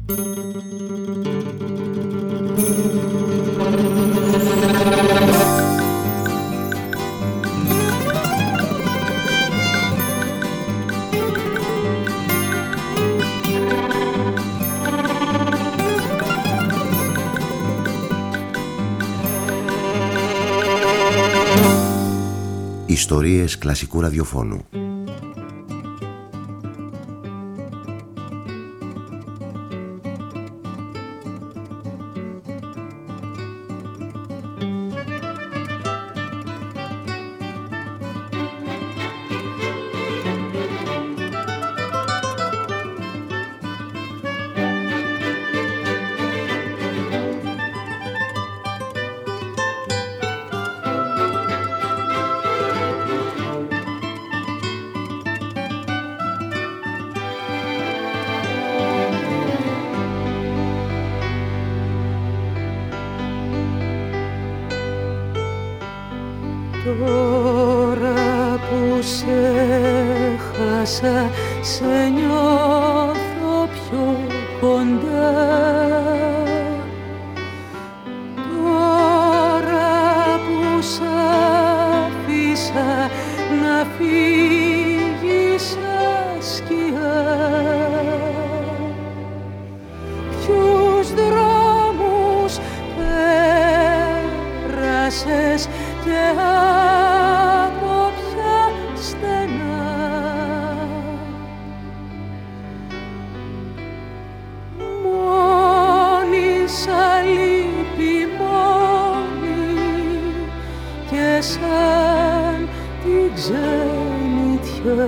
Ιστορίες κλασικού ραδιοφώνου. Τώρα που σε χάσα, σε νιώθω πιο κοντά. Τώρα που σ' άφησα να φύγεις σαν σκιά, ποιους δρόμους πέρασες και από ποια στενά, μόνη σαν λύπη, μόνη και σαν την ξενιτιά.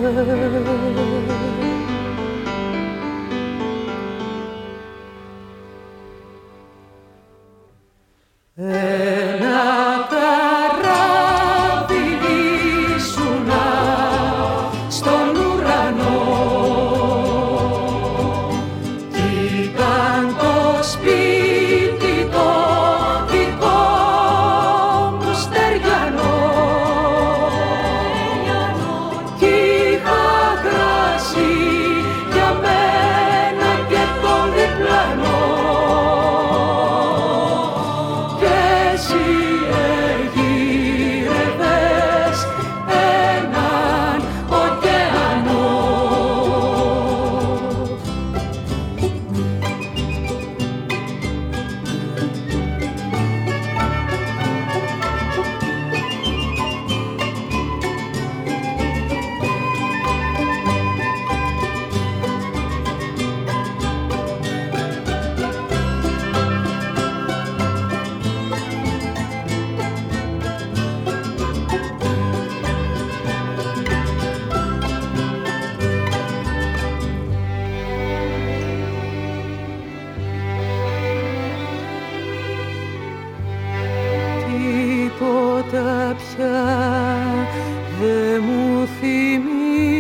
Τίποτα πια δε μου θυμίζει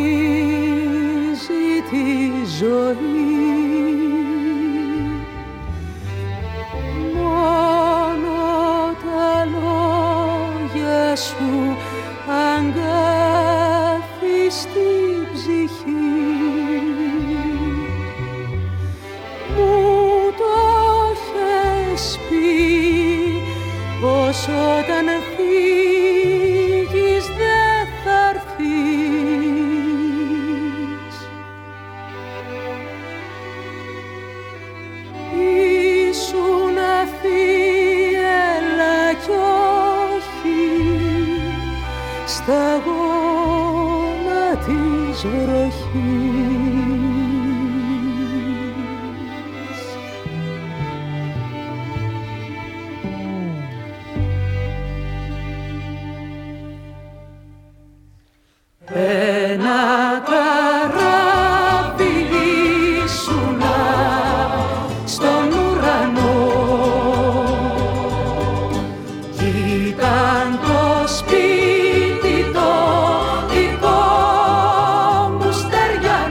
τη ζωή, μόνο τα λόγια σου αγκάθι στην ψυχή. Μου το έχεις πει πως όταν φύγεις δεν θα έρθεις. Ήσουν αφιέλα κι όχι σταγόνα της βροχής. Ένα καράβι ήσουνα στον ουρανό κι ήταν το σπίτι το δικό μου στεριανό.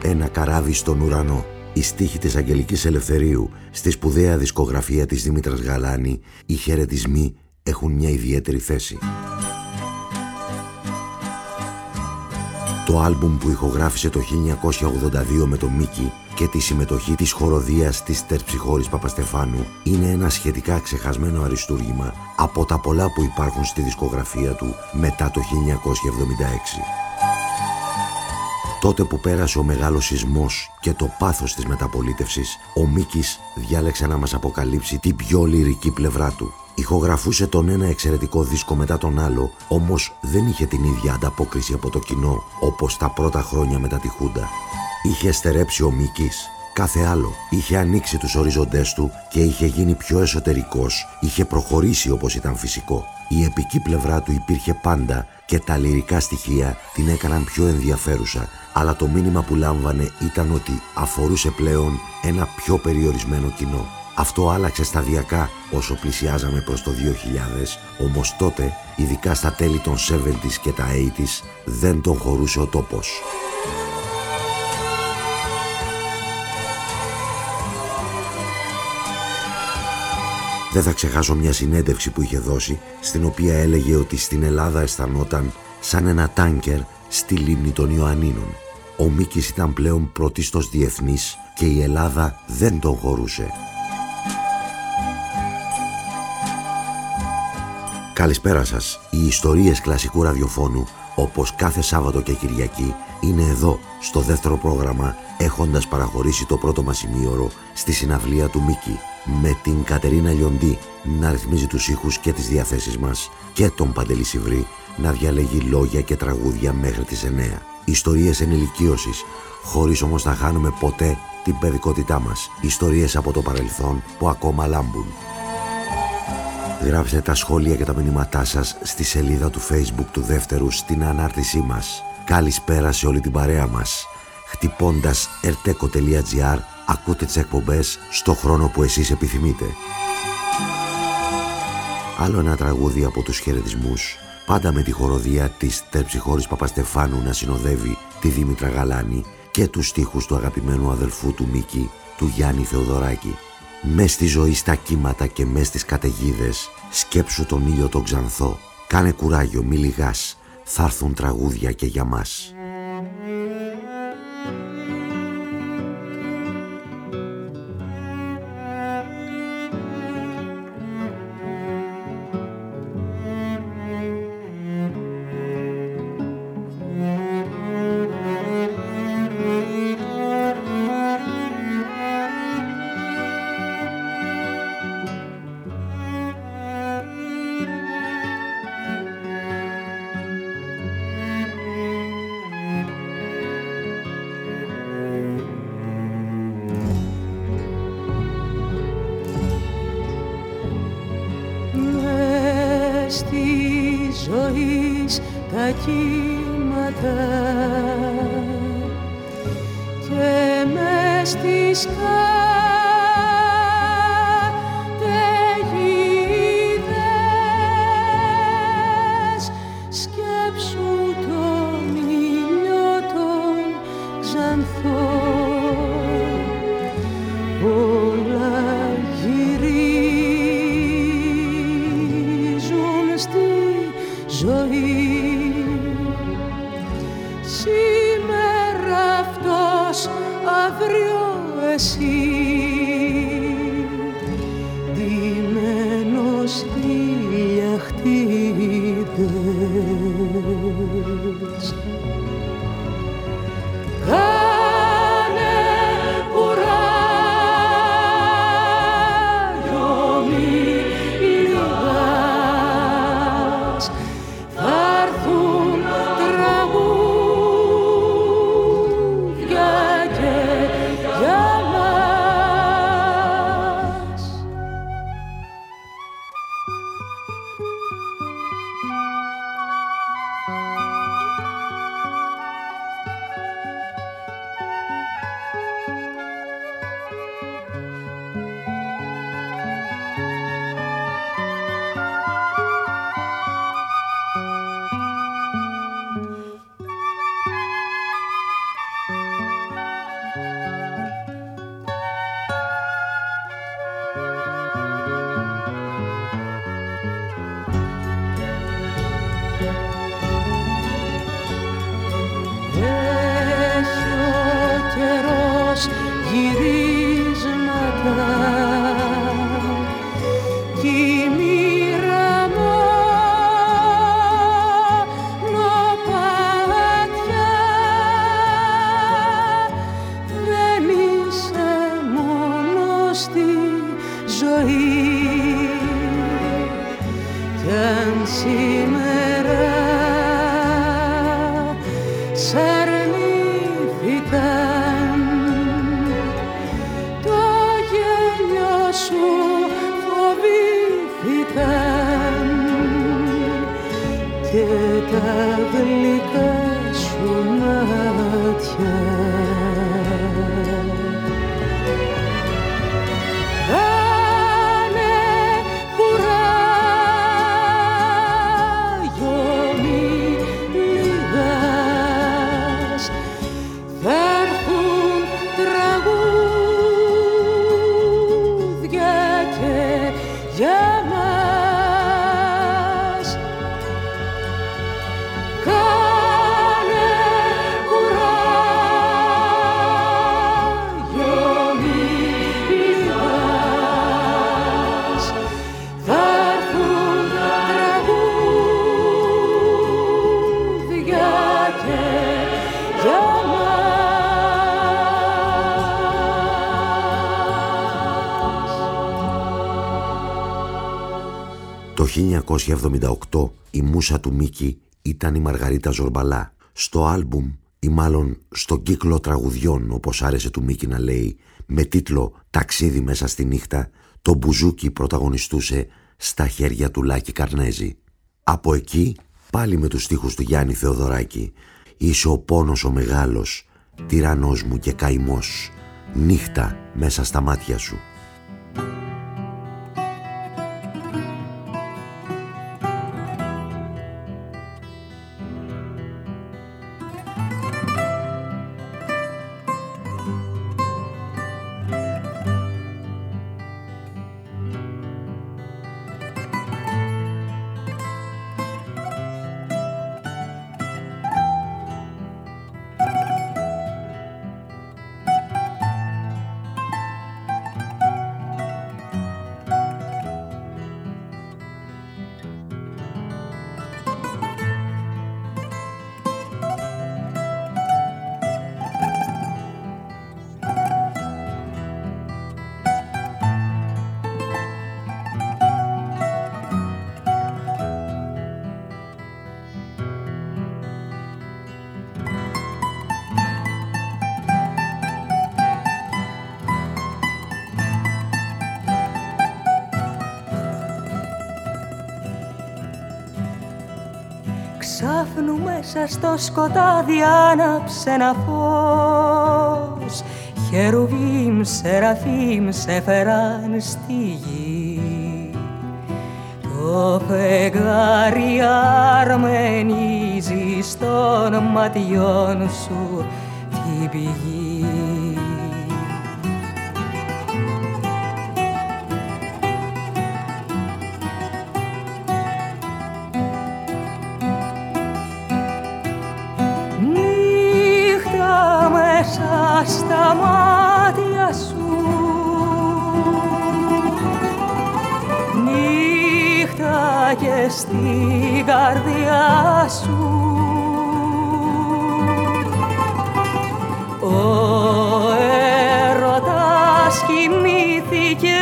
Ένα καράβι στον ουρανό. Οι στίχοι της Αγγελικής Ελευθερίου στη σπουδαία δισκογραφία της Δήμητρας Γαλάνη, οι χαιρετισμοί έχουν μια ιδιαίτερη θέση. Το άλμπουμ που ηχογράφησε το 1982 με το Μίκη και τη συμμετοχή της χοροδίας της Τερψιχώρης Παπαστεφάνου είναι ένα σχετικά ξεχασμένο αριστούργημα από τα πολλά που υπάρχουν στη δισκογραφία του μετά το 1976. Τότε που πέρασε ο μεγάλος σεισμός και το πάθος της μεταπολίτευσης, ο Μίκης διάλεξε να μας αποκαλύψει την πιο λυρική πλευρά του. Ηχογραφούσε τον ένα εξαιρετικό δίσκο μετά τον άλλο, όμως δεν είχε την ίδια ανταπόκριση από το κοινό όπως τα πρώτα χρόνια μετά τη Χούντα. Είχε στερέψει ο Μίκης κάθε άλλο, είχε ανοίξει τους οριζοντές του και είχε γίνει πιο εσωτερικός, είχε προχωρήσει όπως ήταν φυσικό. Η επική πλευρά του υπήρχε πάντα και τα λυρικά στοιχεία την έκαναν πιο ενδιαφέρουσα, αλλά το μήνυμα που λάμβανε ήταν ότι αφορούσε πλέον ένα πιο περιορισμένο κοινό. Αυτό άλλαξε σταδιακά όσο πλησιάζαμε προς το 2000, όμως τότε, ειδικά στα τέλη των 70s και τα 80s, δεν τον χωρούσε ο τόπος. Δεν θα ξεχάσω μια συνέντευξη που είχε δώσει, στην οποία έλεγε ότι στην Ελλάδα αισθανόταν σαν ένα τάνκερ στη λίμνη των Ιωαννίνων. Ο Μίκης ήταν πλέον πρωτίστως διεθνής και η Ελλάδα δεν τον χωρούσε. Καλησπέρα σας. Οι ιστορίες κλασικού ραδιοφώνου, όπως κάθε Σάββατο και Κυριακή, είναι εδώ στο δεύτερο πρόγραμμα, έχοντας παραχωρήσει το πρώτο μας ημίωρο στη συναυλία του Μίκη, με την Κατερίνα Λιοντή να ρυθμίζει τους ήχους και τις διαθέσεις μας και τον Παντελή Σιβρή να διαλέγει λόγια και τραγούδια μέχρι τις 9. Ιστορίες ενηλικίωσης, χωρίς όμως να χάνουμε ποτέ την παιδικότητά μας. Ιστορίες από το παρελθόν που ακόμα λάμπουν. Γράψτε τα σχόλια και τα μηνύματά σας στη σελίδα του Facebook του δεύτερου στην ανάρτησή μας. Καλησπέρα σε όλη την παρέα μας. Χτυπώντας erteco.gr ακούτε τις εκπομπές στο χρόνο που εσείς επιθυμείτε. Άλλο ένα τραγούδι από τους χαιρετισμούς, πάντα με τη χοροδία της Τερψιχώρης Παπαστεφάνου να συνοδεύει τη Δήμητρα Γαλάνη και τους στίχους του αγαπημένου αδελφού του Μίκη, του Γιάννη Θεοδωράκη. Μες στη ζωή στα κύματα και μες στις καταιγίδες, σκέψου τον ήλιο τον ξανθό, κάνε κουράγιο μη λιγάς, θα έρθουν τραγούδια και για μας. Τα κύματα και μες στις καταιγίδες σκέψου τον ήλιο τον ξανθό, όλα γυρίζουν στη ζωή. Σήμερα αυτός, αύριο εσύ, ντυμένος χιλιαχτίδες. Κάνε κουράγιο μη λιγάς, θα έρθουν τραγούδια και για μας. 1978 η μούσα του Μίκη ήταν η Μαργαρίτα Ζορμπαλά. Στο άλμπουμ ή μάλλον στον κύκλο τραγουδιών, όπως άρεσε του Μίκη να λέει, με τίτλο «Ταξίδι μέσα στη νύχτα», το μπουζούκι πρωταγωνιστούσε στα χέρια του Λάκη Καρνέζη. Από εκεί, πάλι με τους στίχους του Γιάννη Θεοδωράκη, «Είσαι ο πόνος ο μεγάλος, τυραννός μου και καημός, νύχτα μέσα στα μάτια σου». Ξάφνου μέσα στο σκοτάδι άναψε ένα φως, Χερουβίμ, Σεραφίμ σε φέραν στη γη. Το φεγγάρι αρμενίζει στον ματιών σου την πηγή. Στα μάτια σου νύχτα και στην καρδιά σου ο έρωτας κοιμήθηκε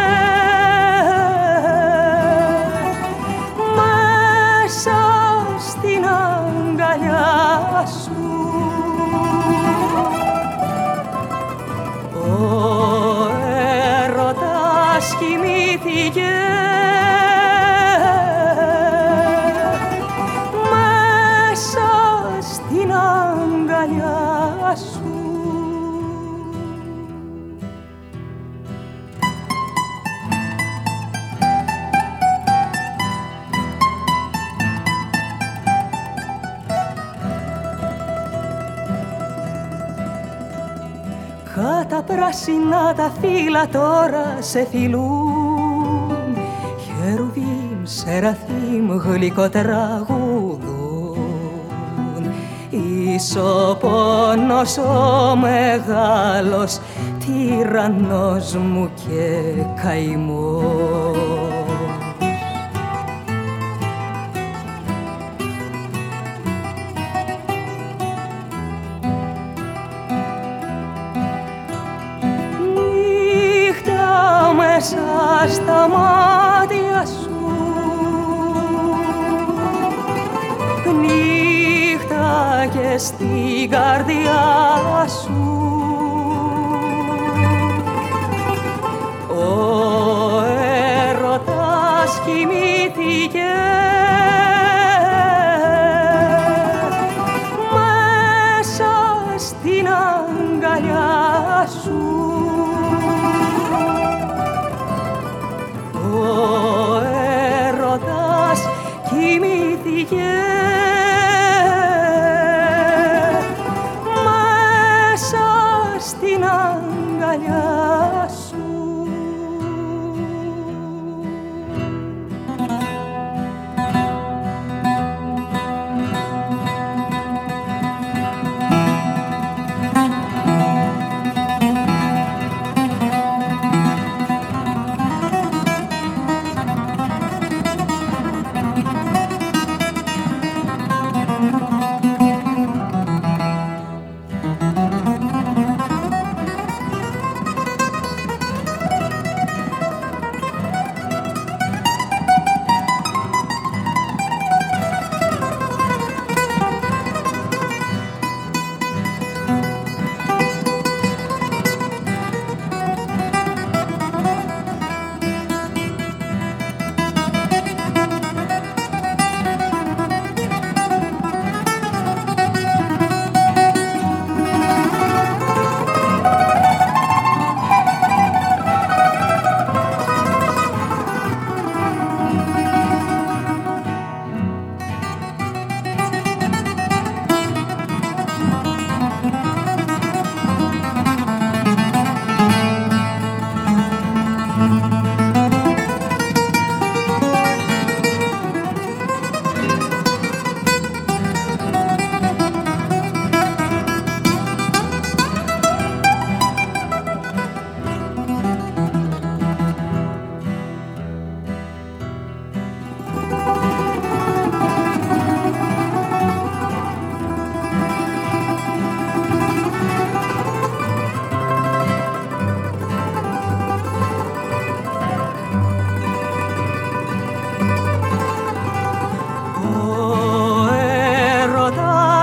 μέσα στην αγκαλιά σου. Ο έρωτας κοιμήθηκε μέσα στην αγκαλιά σου. Τα πράσινα τα φύλλα τώρα σε φιλούν, Χερουβίμ, Σεραφίμ γλυκό τραγουδούν. Είσαι ο πόνος ο μεγάλος, τυραννός μου και καημός. Μέσα στα μάτια σου νύχτα και στην καρδιά σου ο έρωτας κοιμήθηκε μέσα στην αγκαλιά σου. Ο έρωτας κοιμήθηκε μέσα στην αγκαλιά σου.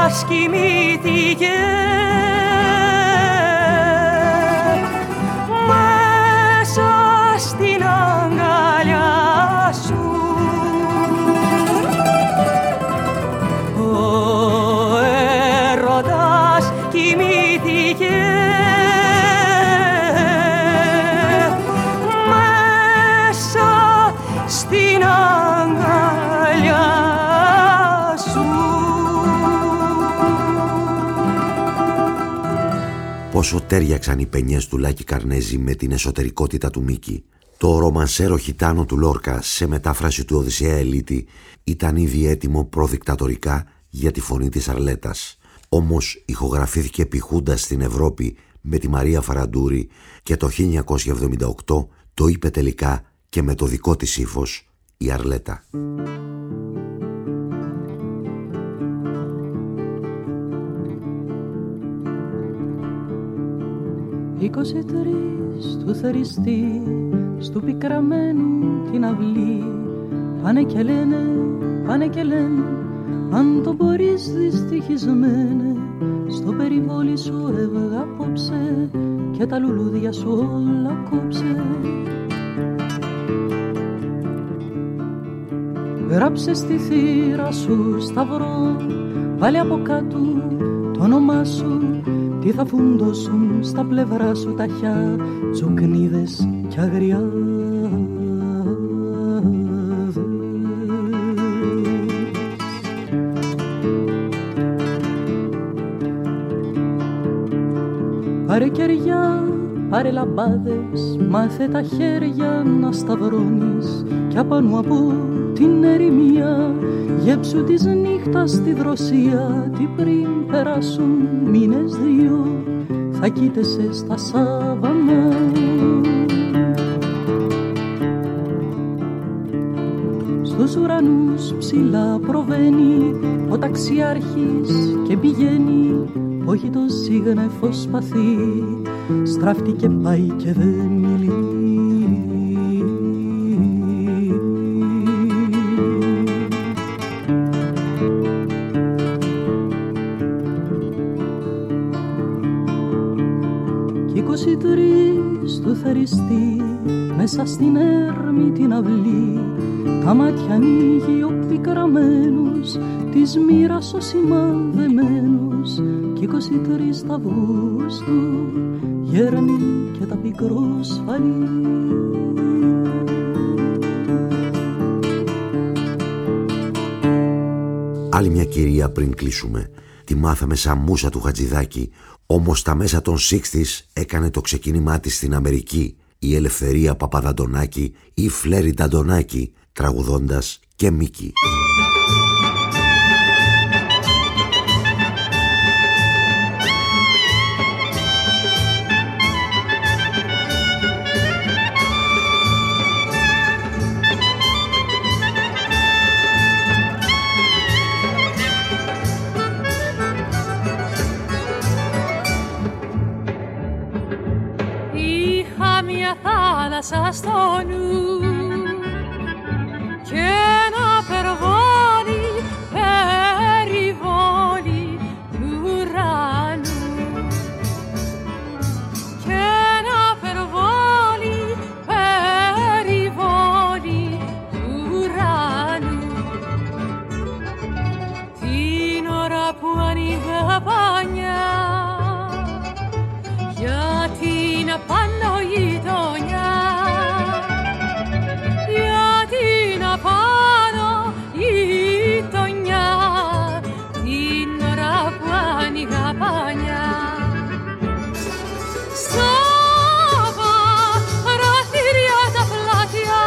έρωτας κοιμήθηκε μέσα στην αγκαλιά σου. Ο έρωτας κοιμήθηκε μέσα στην αγκαλιά σου. Πόσο τέριαξαν οι παινιές του Λάκη Καρνέζη με την εσωτερικότητα του Μίκη. Το ρομανσέρο χιτάνο του Λόρκα, σε μετάφραση του Οδυσσέα Ελίτη, ήταν ήδη έτοιμο προδικτατορικά για τη φωνή της Αρλέτας. Όμως ηχογραφήθηκε πηχούντας στην Ευρώπη με τη Μαρία Φαραντούρη και το 1978 το είπε τελικά και με το δικό της ύφος η Αρλέτα. 23 του θεριστή, στου πικραμένου την αυλή. Πάνε και λένε, αν το μπορείς δυστυχισμένε, στο περιβόλι σου έβγα απόψε και τα λουλούδια σου όλα κόψε. Γράψε στη θύρα σου σταυρό, βάλε από κάτω το όνομά σου. Τι θα φουντώσουν στα πλευρά σου ταχιά, τσουκνίδες κι αγριάδες. Πάρε κεριά, πάρε λαμπάδες, μάθε τα χέρια να σταυρώνεις κι απάνω από την ερημία γέψου της νύχτας στη δροσία. Τι πριν περάσουν μήνες 2 θα κοίτεσαι στα σάβανα. Στους ουρανούς ψηλά προβαίνει ο ταξιάρχης και πηγαίνει, όχι το σύγνεφο σπαθί, στράφτει και πάει και δεν μιλεί. Κι 23 του θεριστή μέσα στην έρμη την αυλή, τα μάτια ανοίγει ο πικραμένος, της μοίρας ο σημαδεμένος, κι 23 σταυρούς του γέρνει και τα πικρό σφαλί. Άλλη μια κυρία πριν κλείσουμε. Τη μάθαμε σαν μούσα του Χατζηδάκη, όμως στα μέσα των 60's έκανε το ξεκίνημά της στην Αμερική η Ελευθερία Παπαδαντονάκη ή Φλέρι Νταντονάκη, τραγουδώντας και Μίκη. Είχα μια θάλασσα στο νου και ένα περιβόλι του ουρανού, και ένα περιβόλι του ουρανού. Την ώρα που ανοίγα πανιά για την απάνω γειτονιά, για την απάνω γειτονιά, την ώρα που άνοιγα πανιά. Στα παραθύρια τα πλάτια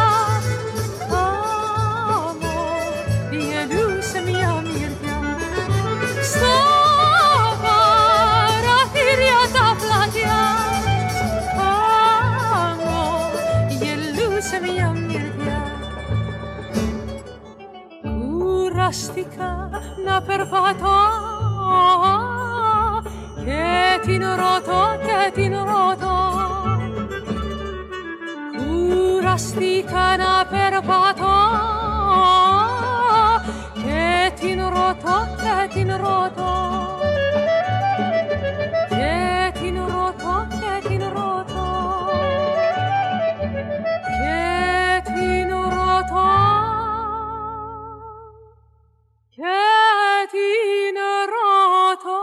άμμο γελούσε μια μυριά. Στα παραθύρια τα πλάτια άμμο γελούσε μια μυριά. Κουραστικά να περπατώ και την ρωτώ, κουραστικά να περπατώ και την ρωτώ και την ρωτώ και την ρωτώ και την ρωτώ και την ρωτώ.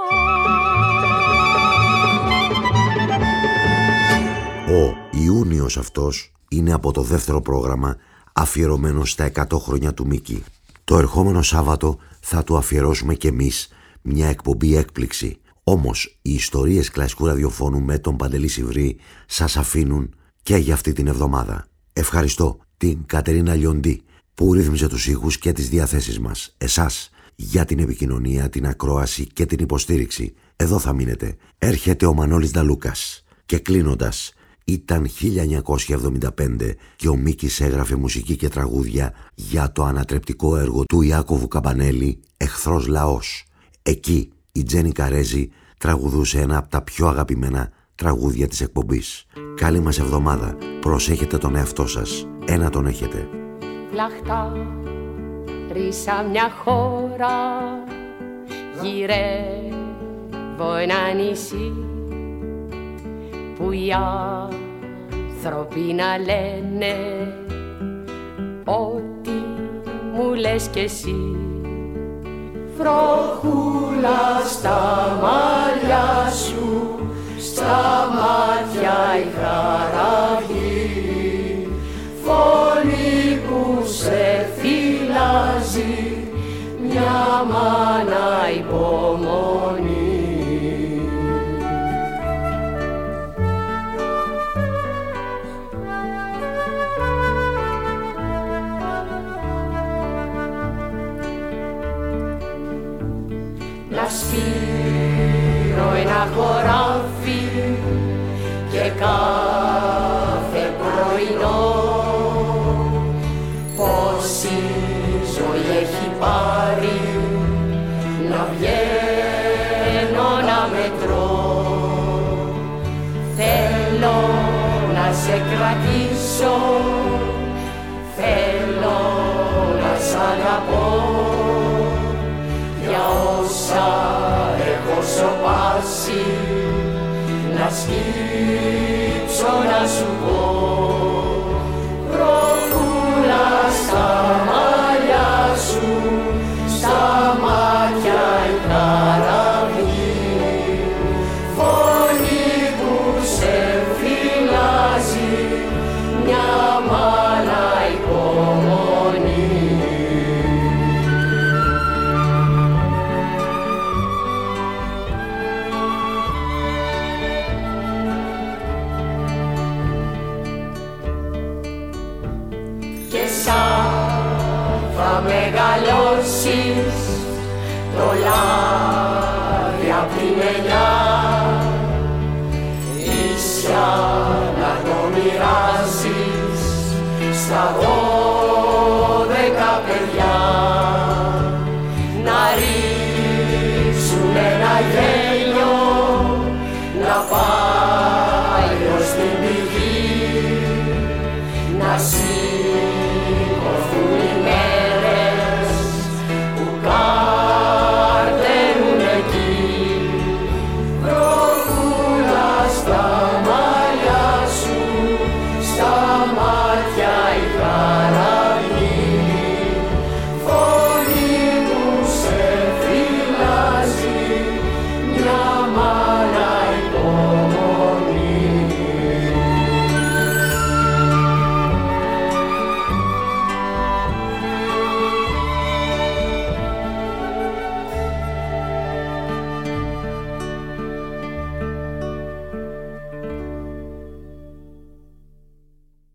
Ο Ιούνιος αυτός είναι από το δεύτερο πρόγραμμα αφιερωμένο στα 100 χρόνια του Μίκη. Το ερχόμενο Σάββατο θα του αφιερώσουμε κι εμείς μια εκπομπή έκπληξη. Όμως οι ιστορίες κλασικού ραδιοφώνου με τον Παντελή Σιβρή σας αφήνουν και για αυτή την εβδομάδα. Ευχαριστώ την Κατερίνα Λιοντή που ρύθμιζε τους ήχους και τις διαθέσεις μας. Εσάς για την επικοινωνία, την ακρόαση και την υποστήριξη. Εδώ θα μείνετε. Έρχεται ο Μανώλης Νταλούκας. Και κλείνοντας, ήταν 1975 και ο Μίκης έγραφε μουσική και τραγούδια για το ανατρεπτικό έργο του Ιάκωβου Καμπανέλη «Εχθρός λαός». Εκεί η Τζένι Καρέζη τραγουδούσε ένα από τα πιο αγαπημένα τραγούδια της εκπομπής. Καλή μας εβδομάδα. Προσέχετε τον εαυτό σας. Ένα τον έχετε. Λαχτά ρίσα μια χώρα, γυρεύω ένα νησί που οι άνθρωποι να λένε ό,τι μου λες κι εσύ. Βροχούλα στα μαλλιά σου, στα μάτια η χαραγή, φωνή που σε φυλάζει, μια μάνα υπομονή. Να σπείρω ένα χωράφι και κάθε πρωινό πόση ζωή έχει πάρει, να βγαίνω να μετρώ. Θέλω να σε κρατήσω, θέλω να σ' αγαπώ, για όσα έχω σωπάσει, να σκύψω να σου πω. Βροχούλα στα μαλλιά σου, στα μάτια η χαραυγή, φωνή που σε φυλάζει, μια μάνα υπομονή. Θα μεγαλώσεις το λάδι απ' την ελιά, ίσια να το μοιράζεις στα